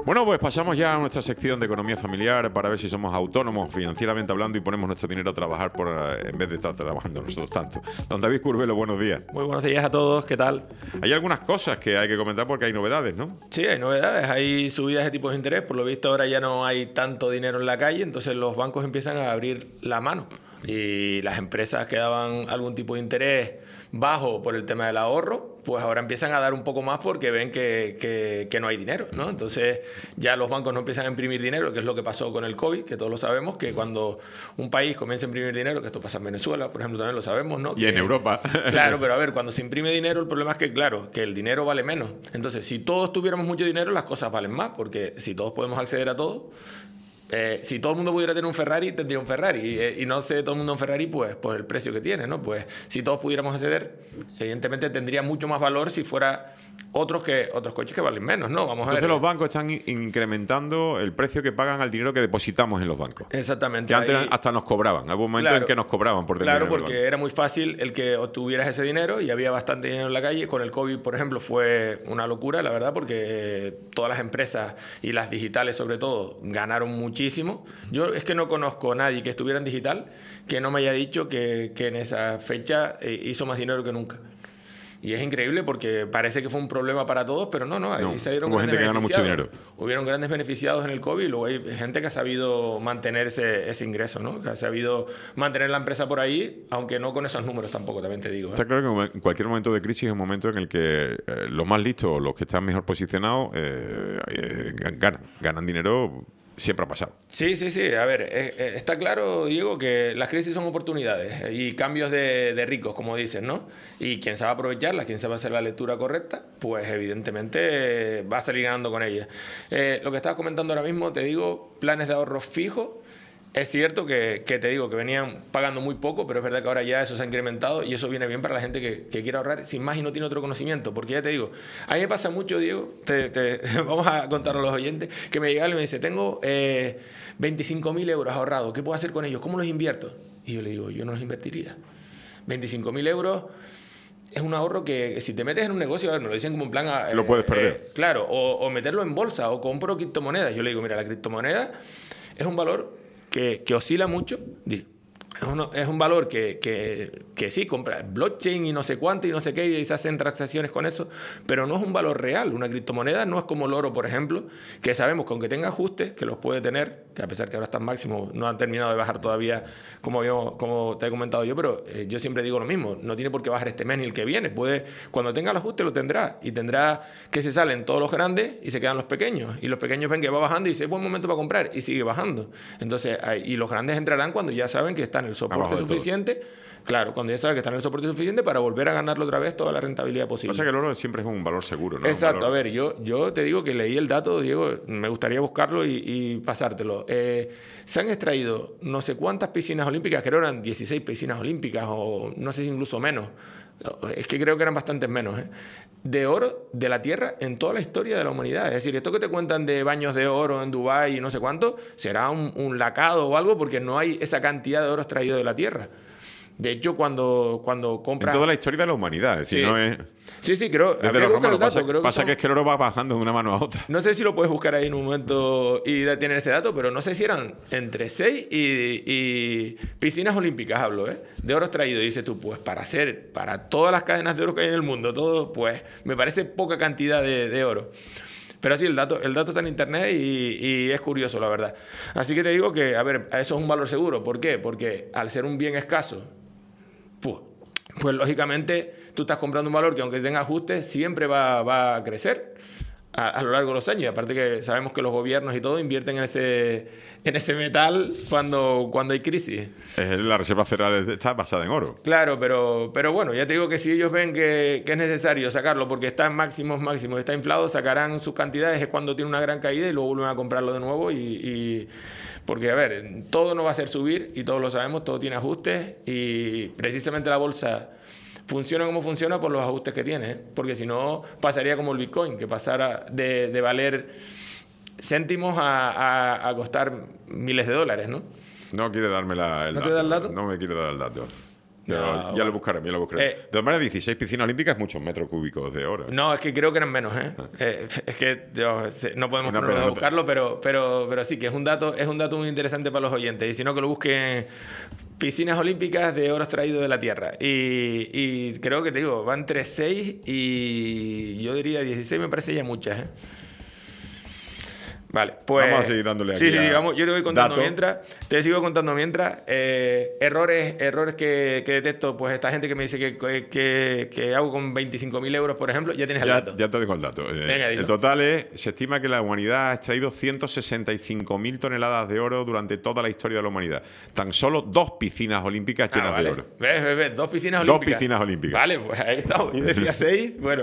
Bueno, pues pasamos ya a nuestra sección de economía familiar para ver si somos autónomos financieramente hablando y ponemos nuestro dinero a trabajar en vez de estar trabajando nosotros tanto. Don David Curbelo, buenos días. Muy buenos días a todos, ¿qué tal? Hay algunas cosas que hay que comentar porque hay novedades, ¿no? Sí, hay novedades, hay subidas de tipos de interés, por lo visto ahora ya no hay tanto dinero en la calle, entonces los bancos empiezan a abrir la mano y las empresas que daban algún tipo de interés bajo por el tema del ahorro, pues ahora empiezan a dar un poco más porque ven que no hay dinero, ¿no? Entonces ya los bancos no empiezan a imprimir dinero, que es lo que pasó con el COVID, que todos lo sabemos, que cuando un país comienza a imprimir dinero, que esto pasa en Venezuela, por ejemplo, también lo sabemos, ¿no? Y en Europa. Claro, pero a ver, cuando se imprime dinero, el problema es que, claro, que el dinero vale menos. Entonces, si todos tuviéramos mucho dinero, las cosas valen más, porque si todos podemos acceder a todo... si todo el mundo pudiera tener un Ferrari, tendría un Ferrari. Y no sé, todo el mundo un Ferrari, pues por el precio que tiene, ¿no? Pues si todos pudiéramos acceder, evidentemente tendría mucho más valor si fuera otros coches que valen menos, ¿no? Vamos a ver. Entonces los bancos están incrementando el precio que pagan al dinero que depositamos en los bancos. Exactamente. Que antes hasta nos cobraban. Hubo un momento en que nos cobraban por tener dinero. Claro, dinero porque era muy fácil el que obtuvieras ese dinero y había bastante dinero en la calle. Con el COVID, por ejemplo, fue una locura, la verdad, porque todas las empresas y las digitales, sobre todo, ganaron muchísimo. Yo es que no conozco a nadie que estuviera en digital que no me haya dicho que en esa fecha hizo más dinero que nunca. Y es increíble porque parece que fue un problema para todos, pero no, ahí se dieron hubo gente que ganó mucho dinero. Hubieron grandes beneficiados en el COVID y luego hay gente que ha sabido mantener ese ingreso, ¿no? Que ha sabido mantener la empresa por ahí, aunque no con esos números tampoco, también te digo. Está claro que en cualquier momento de crisis es un momento en el que los más listos, los que están mejor posicionados, ganan dinero. Siempre ha pasado. Sí. A ver, está claro, Diego, que las crisis son oportunidades y cambios de ricos, como dicen, ¿no? Y quien sabe aprovecharlas, quien sabe hacer la lectura correcta, pues evidentemente va a salir ganando con ellas. Lo que estabas comentando ahora mismo, te digo, planes de ahorro fijos. Es cierto que te digo que venían pagando muy poco, pero es verdad que ahora ya eso se ha incrementado y eso viene bien para la gente que quiere ahorrar sin más y no tiene otro conocimiento. Porque ya te digo, a mí me pasa mucho, Diego, vamos a contarlo a los oyentes, que me llega alguien y me dice, tengo 25.000 euros ahorrados, ¿qué puedo hacer con ellos? ¿Cómo los invierto? Y yo le digo, yo no los invertiría. 25.000 euros... es un ahorro que si te metes en un negocio, a ver, me lo dicen como en plan... lo puedes perder. Claro, o meterlo en bolsa o compro criptomonedas. Yo le digo, mira, la criptomoneda es un valor que oscila mucho. Es un valor que sí, compra blockchain y no sé cuánto y no sé qué, y se hacen transacciones con eso, pero no es un valor real. Una criptomoneda no es como el oro, por ejemplo, que sabemos que aunque tenga ajustes, que los puede tener, que a pesar que ahora están máximos, no han terminado de bajar todavía, como te he comentado yo, pero yo siempre digo lo mismo, no tiene por qué bajar este mes ni el que viene, cuando tenga el ajuste lo tendrá, y tendrá que se salen todos los grandes y se quedan los pequeños, y los pequeños ven que va bajando y dice, es buen momento para comprar, y sigue bajando. Entonces, y los grandes entrarán cuando ya saben que están el soporte suficiente, claro, cuando ya sabes que está en el soporte suficiente para volver a ganarlo otra vez toda la rentabilidad posible. Pasa que el oro siempre es un valor seguro, ¿no? Exacto, a ver, yo te digo que leí el dato, Diego, me gustaría buscarlo y pasártelo. Se han extraído no sé cuántas piscinas olímpicas, creo que eran 16 piscinas olímpicas o no sé si incluso menos, es que creo que eran bastantes menos, de oro de la Tierra en toda la historia de la humanidad. Es decir, esto que te cuentan de baños de oro en Dubái y no sé cuánto, será un lacado o algo porque no hay esa cantidad de oro extraído de la Tierra. De hecho, cuando compras... En toda la historia de la humanidad, es decir, no es... Sí, creo. Desde los romanos pasa que es que el oro va bajando de una mano a otra. No sé si lo puedes buscar ahí en un momento y tener ese dato, pero no sé si eran entre 6 y piscinas olímpicas, hablo, de oro extraído. Y dices tú, pues para todas las cadenas de oro que hay en el mundo, todo, pues me parece poca cantidad de oro. Pero sí, el dato está en internet y es curioso, la verdad. Así que te digo que, a ver, eso es un valor seguro. ¿Por qué? Porque al ser un bien escaso, pues lógicamente tú estás comprando un valor que aunque tenga ajustes siempre va a crecer a lo largo de los años. Y aparte que sabemos que los gobiernos y todo invierten en ese metal cuando hay crisis. La Reserva Federal está basada en oro. Claro, pero bueno, ya te digo que si ellos ven que es necesario sacarlo porque está en máximos, está inflado, sacarán sus cantidades, es cuando tiene una gran caída y luego vuelven a comprarlo de nuevo porque, a ver, todo no va a ser subir y todos lo sabemos, todo tiene ajustes y precisamente la bolsa funciona como funciona por los ajustes que tiene, porque si no pasaría como el Bitcoin, que pasara de valer céntimos a costar miles de dólares, ¿no? No quiere darme el dato. ¿No te da el dato? No me quiere dar el dato. Ya bueno. lo buscaré, ya lo buscaré. De todas maneras, 16 piscinas olímpicas, muchos metros cúbicos de oro. No, es que creo que eran menos, ¿eh? Es que no podemos Una ponernos pena, a no buscarlo, pero sí, que es un dato muy interesante para los oyentes. Y si no, que lo busquen piscinas olímpicas de oro extraído de la Tierra. Y creo que te digo, van entre 6 y yo diría 16, me parece ya muchas, ¿eh? Vale, pues... Vamos a seguir dándole aquí Sí, vamos, yo te voy contando datos. mientras. Te sigo contando mientras. Errores que detecto, pues esta gente que me dice que hago con 25.000 euros, por ejemplo, ya tienes el dato. Ya te digo el dato. Venga, dilo. El total se estima que la humanidad ha extraído 165.000 toneladas de oro durante toda la historia de la humanidad. Tan solo 2 piscinas olímpicas llenas vale. de oro. ¿Ves? 2 piscinas Dos olímpicas. piscinas olímpicas. Vale, pues ahí estamos. Yo decía 6. Bueno,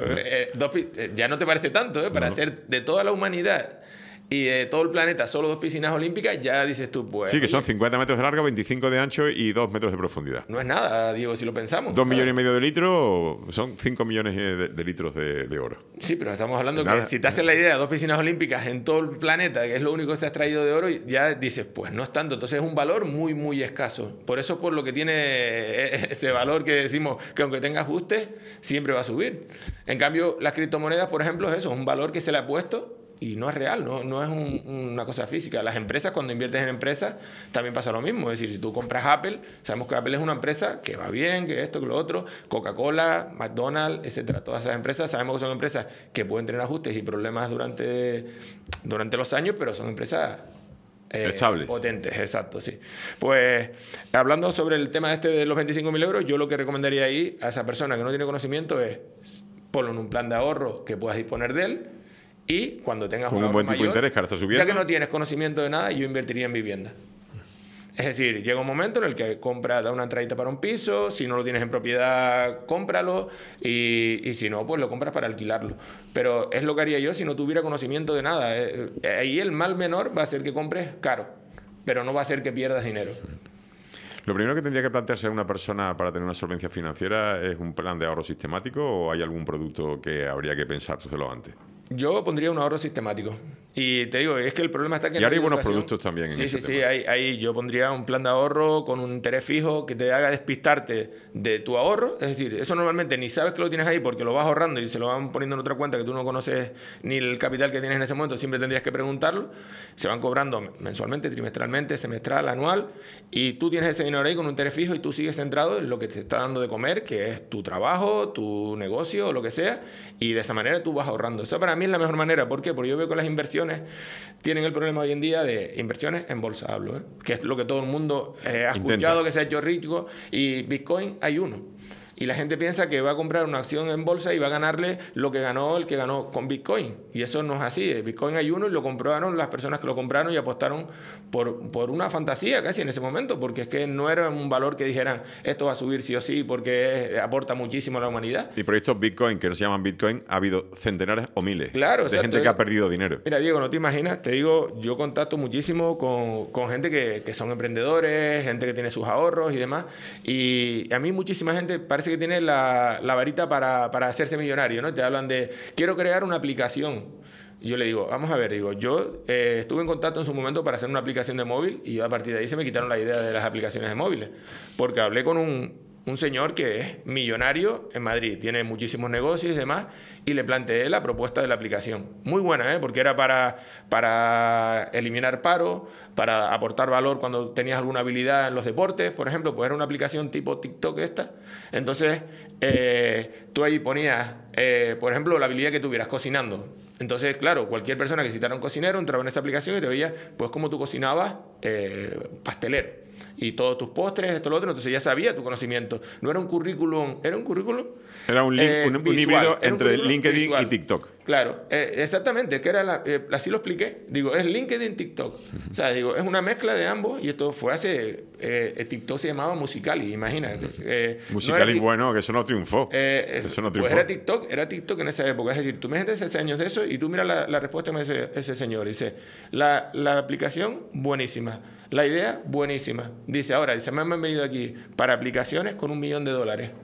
ya no te parece tanto, ¿eh? Para ser de toda la humanidad y de todo el planeta solo 2 piscinas olímpicas, ya dices tú, pues... Sí, que son oye, 50 metros de largo, 25 de ancho y 2 metros de profundidad. no es nada, Diego, si lo pensamos. 2,5 millones de litros son 5 millones de litros de oro. Sí, pero estamos hablando Nada. que si te haces la idea de 2 piscinas olímpicas en todo el planeta, que es lo único que se ha extraído de oro, ya dices, pues no es tanto. Entonces es un valor muy, muy escaso. Por eso es por lo que tiene ese valor que decimos que aunque tenga ajustes, siempre va a subir. En cambio, las criptomonedas, por ejemplo, es eso, es un valor que se le ha puesto y no es real, no es una cosa física. Las empresas, cuando inviertes en empresas, también pasa lo mismo. Es decir, si tú compras Apple, sabemos que Apple es una empresa que va bien, que esto, que lo otro, Coca-Cola, McDonald's, etcétera. Todas esas empresas sabemos que son empresas que pueden tener ajustes y problemas durante los años, pero son empresas estables. potentes, exacto, sí. Pues hablando sobre el tema este de los 25.000 euros, yo lo que recomendaría ahí a esa persona que no tiene conocimiento es ponlo en un plan de ahorro que puedas disponer de él. Y cuando tengas Con un buen tipo de interés que ahora está subiendo. ya que no tienes conocimiento de nada, yo invertiría en vivienda. Es decir, llega un momento en el que da una entradita para un piso, si no lo tienes en propiedad, cómpralo, y si no, pues lo compras para alquilarlo. Pero es lo que haría yo si no tuviera conocimiento de nada. Ahí el mal menor va a ser que compres caro, pero no va a ser que pierdas dinero. Lo primero que tendría que plantearse una persona para tener una solvencia financiera es un plan de ahorro sistemático, o hay algún producto que habría que pensárselo antes. Yo pondría un ahorro sistemático. Y te digo, es que el problema está que... Y ahora hay buenos productos también en ese Sí, tema. ahí yo pondría un plan de ahorro con un interés fijo que te haga despistarte de tu ahorro. Es decir, eso normalmente ni sabes que lo tienes ahí porque lo vas ahorrando y se lo van poniendo en otra cuenta que tú no conoces ni el capital que tienes en ese momento, siempre tendrías que preguntarlo. Se van cobrando mensualmente, trimestralmente, semestral, anual, y tú tienes ese dinero ahí con un interés fijo y tú sigues centrado en lo que te está dando de comer, que es tu trabajo, tu negocio o lo que sea, y de esa manera tú vas ahorrando. Eso para mí es la mejor manera. ¿Por qué? Porque yo veo que las inversiones tienen el problema hoy en día de inversiones en bolsa, hablo, que es lo que todo el mundo ha escuchado, que se ha hecho rico, y Bitcoin hay uno. Y la gente piensa que va a comprar una acción en bolsa y va a ganarle lo que ganó el que ganó con Bitcoin. Y eso no es así. Bitcoin hay uno y lo compraron las personas que lo compraron y apostaron por una fantasía casi en ese momento, porque es que no era un valor que dijeran esto va a subir sí o sí porque aporta muchísimo a la humanidad. Y proyectos Bitcoin que no se llaman Bitcoin ha habido centenares o miles Claro, de gente que ha perdido dinero. Mira, Diego, no te imaginas, te digo, yo contacto muchísimo con gente que son emprendedores, gente que tiene sus ahorros y demás. Y a mí muchísima gente parece que tiene la varita para hacerse millonario, ¿no? Te hablan de, quiero crear una aplicación. Y yo le digo, vamos a ver, yo estuve en contacto en su momento para hacer una aplicación de móvil y a partir de ahí se me quitaron la idea de las aplicaciones de móviles. Porque hablé con un señor que es millonario en Madrid, tiene muchísimos negocios y demás, y le planteé la propuesta de la aplicación. Muy buena, porque era para eliminar paro, para aportar valor cuando tenías alguna habilidad en los deportes, por ejemplo, pues era una aplicación tipo TikTok esta. Entonces, tú ahí ponías, por ejemplo, la habilidad que tuvieras cocinando. Entonces, claro, cualquier persona que citara un cocinero entraba en esa aplicación y te veía, pues, cómo tú cocinabas pastelero. Y todos tus postres, esto, lo otro. Entonces ya sabía tu conocimiento. No era un currículum, ¿era un currículum? Era un híbrido entre LinkedIn visual. y TikTok. Claro, exactamente, que era así lo expliqué. Digo, es LinkedIn, TikTok. O sea, digo, es una mezcla de ambos y esto fue hace... TikTok se llamaba Musical.ly, imagínate. Musical.ly, no bueno, que eso no triunfó. Eso no triunfó. Pues era TikTok en esa época. Es decir, tú me metes 6 años de eso y tú miras la respuesta que me dice ese señor. Dice, la aplicación, buenísima. La idea, buenísima. Dice, ahora, me han venido aquí para aplicaciones con $1 millón.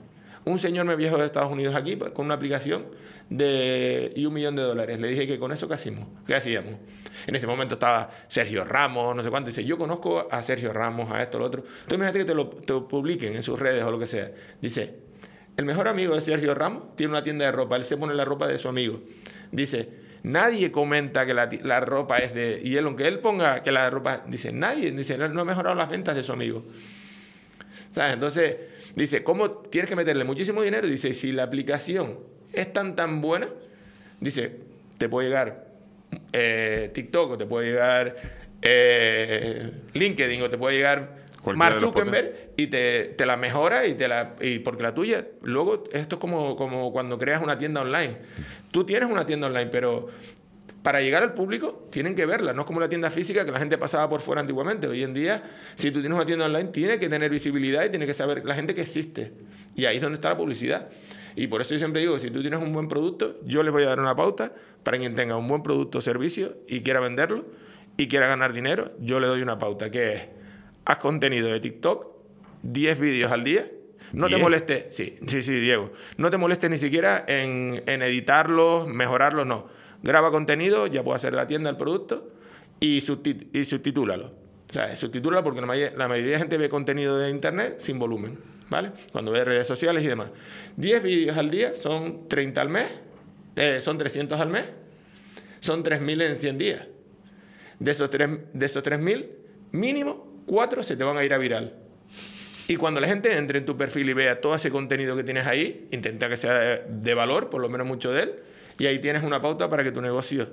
Un señor me viajó de Estados Unidos aquí con una aplicación de $1 millón. Le dije que con eso, ¿qué hacíamos? En ese momento estaba Sergio Ramos, no sé cuánto. Dice, yo conozco a Sergio Ramos, a esto, lo otro. Entonces imagínate que te lo publiquen en sus redes o lo que sea. Dice, el mejor amigo de Sergio Ramos tiene una tienda de ropa. Él se pone la ropa de su amigo. Dice, nadie comenta que la ropa es de... Y él, aunque él ponga que la ropa... Dice, nadie. Dice, no ha mejorado las ventas de su amigo. ¿Sabes? Entonces, dice, ¿cómo tienes que meterle muchísimo dinero? Dice, si la aplicación es tan buena, dice, te puede llegar TikTok, o te puede llegar LinkedIn, o te puede llegar Mark Zuckerberg, y te la mejora, y porque la tuya, luego, esto es como cuando creas una tienda online. Tú tienes una tienda online, pero para llegar al público tienen que verla, no es como la tienda física que la gente pasaba por fuera antiguamente. Hoy en día, si tú tienes una tienda online, tiene que tener visibilidad y tiene que saber la gente que existe. Y ahí es donde está la publicidad. Y por eso yo siempre digo, si tú tienes un buen producto, yo les voy a dar una pauta para quien tenga un buen producto o servicio y quiera venderlo y quiera ganar dinero, yo le doy una pauta, que es, haz contenido de TikTok, 10 vídeos al día. No te molestes, sí, Diego, no te molestes ni siquiera en editarlos, mejorarlos, no. Graba contenido, ya puede hacer la tienda el producto y subtitúlalo. O sea, subtitúlalo porque la mayoría de gente ve contenido de internet sin volumen, ¿vale? Cuando ve redes sociales y demás. 10 vídeos al día son 30 al mes, son 300 al mes, son 3.000 en 100 días. De esos 3.000, mínimo 4 se te van a ir a viral. Y cuando la gente entre en tu perfil y vea todo ese contenido que tienes ahí, intenta que sea de valor, por lo menos mucho de él, y ahí tienes una pauta para que tu negocio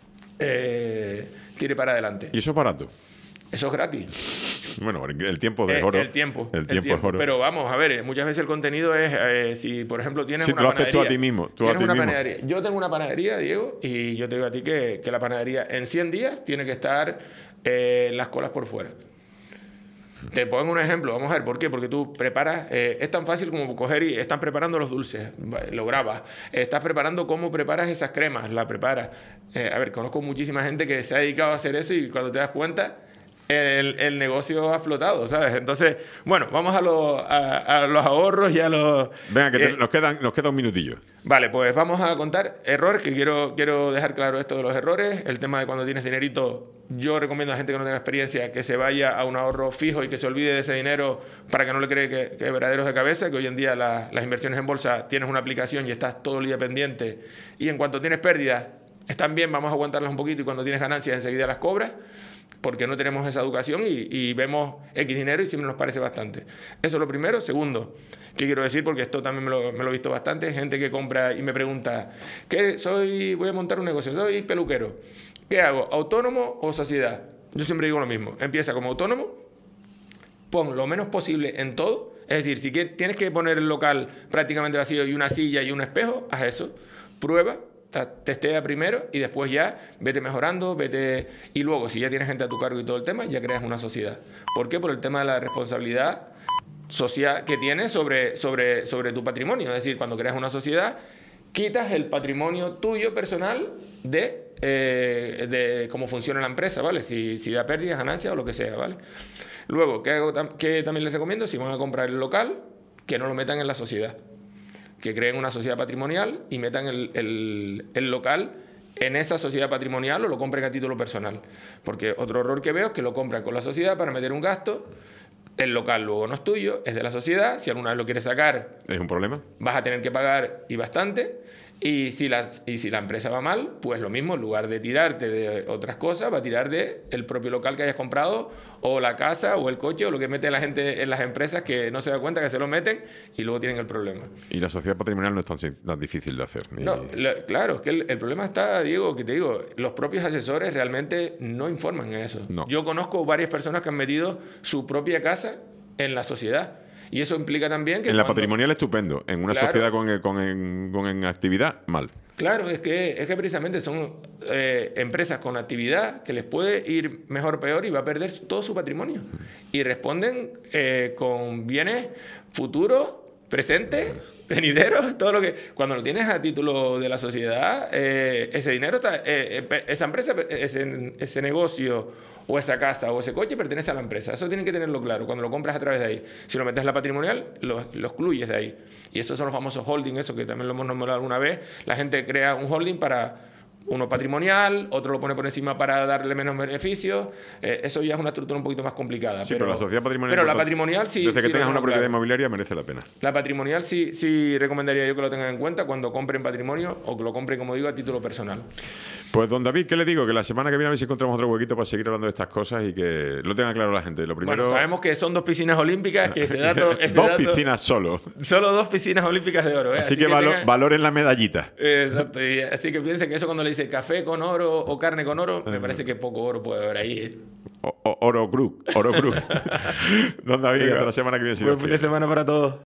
tire para adelante. ¿Y eso es barato? Eso es gratis. Bueno, el tiempo de oro. El tiempo es oro. Pero vamos, a ver, muchas veces el contenido es, si por ejemplo tienes una panadería. Si tú lo haces tú a ti mismo. Panadería. Yo tengo una panadería, Diego, y yo te digo a ti que la panadería en 100 días tiene que estar las colas por fuera. Te pongo un ejemplo, vamos a ver, ¿por qué? Porque tú preparas, es tan fácil como coger y están preparando los dulces, lo grabas, estás preparando cómo preparas esas cremas, la preparas. A ver, conozco muchísima gente que se ha dedicado a hacer eso y cuando te das cuenta, el negocio ha flotado, ¿sabes? Entonces, bueno, vamos a los ahorros y a los... Venga, que nos queda un minutillo. Vale, pues vamos a contar errores, que quiero dejar claro esto de los errores. El tema de cuando tienes dinerito, yo recomiendo a gente que no tenga experiencia que se vaya a un ahorro fijo y que se olvide de ese dinero para que no le cree quebraderos de cabeza, que hoy en día las inversiones en bolsa tienes una aplicación y estás todo el día pendiente, y en cuanto tienes pérdidas, están bien, vamos a aguantarlas un poquito, y cuando tienes ganancias enseguida las cobras, porque no tenemos esa educación y vemos X dinero y siempre nos parece bastante. Eso es lo primero. Segundo, ¿qué quiero decir? Porque esto también me lo he visto bastante. Gente que compra y me pregunta, voy a montar un negocio, soy peluquero. ¿Qué hago? ¿Autónomo o sociedad? Yo siempre digo lo mismo. Empieza como autónomo, pon lo menos posible en todo. Es decir, si tienes que poner el local prácticamente vacío y una silla y un espejo, haz eso. Prueba. Testea primero y después ya vete mejorando, y luego si ya tienes gente a tu cargo y todo el tema, ya creas una sociedad. ¿Por qué? Por el tema de la responsabilidad social que tienes sobre tu patrimonio. Es decir, cuando creas una sociedad, quitas el patrimonio tuyo personal de cómo funciona la empresa, ¿vale? Si da pérdidas, ganancias o lo que sea, ¿vale? Luego, ¿qué también les recomiendo? Si van a comprar el local, que no lo metan en la sociedad. Que creen una sociedad patrimonial y metan el local en esa sociedad patrimonial o lo compren a título personal. Porque otro error que veo es que lo compran con la sociedad para meter un gasto. El local luego no es tuyo, es de la sociedad. Si alguna vez lo quieres sacar... ¿Es un problema? Vas a tener que pagar, y bastante. Y si la empresa va mal, pues lo mismo, en lugar de tirarte de otras cosas, va a tirar de el propio local que hayas comprado, o la casa, o el coche, o lo que mete la gente en las empresas, que no se da cuenta que se lo meten y luego tienen el problema. Y la sociedad patrimonial no es tan difícil de hacer. No, claro, es que el problema está, Diego, que te digo, los propios asesores realmente no informan en eso. No. Yo conozco varias personas que han metido su propia casa en la sociedad. Y eso implica también que... En la patrimonial estupendo, en una sociedad con actividad, mal. Claro, es que precisamente son empresas con actividad que les puede ir mejor o peor y va a perder todo su patrimonio. Y responden con bienes futuros presente, venidero, todo lo que... Cuando lo tienes a título de la sociedad, ese dinero, esa empresa, ese negocio o esa casa o ese coche pertenece a la empresa. Eso tienen que tenerlo claro cuando lo compras a través de ahí. Si lo metes en la patrimonial, lo excluyes de ahí. Y esos son los famosos holding, eso que también lo hemos nombrado alguna vez. La gente crea un holding para... Uno patrimonial, otro lo pone por encima para darle menos beneficios. Eso ya es una estructura un poquito más complicada. Sí, pero la sociedad patrimonial... Pero la patrimonial sí... Desde que sí tengas una propiedad claro. inmobiliaria merece la pena. La patrimonial sí recomendaría yo que lo tengan en cuenta cuando compren patrimonio o que lo compren, como digo, a título personal. Pues, don David, ¿qué le digo? Que la semana que viene a ver si encontramos otro huequito para seguir hablando de estas cosas y que lo tenga claro la gente. Lo primero... Bueno, sabemos que son 2 piscinas olímpicas, que ese dato... Dos piscinas solo. Solo 2 piscinas olímpicas de oro. Así que valoren la medallita. Exacto. Y así que piensen que eso cuando le dice café con oro o carne con oro, me parece que poco oro puede haber ahí. Oro cruz. Don David, hasta la semana que viene. Buen fin de semana para todos.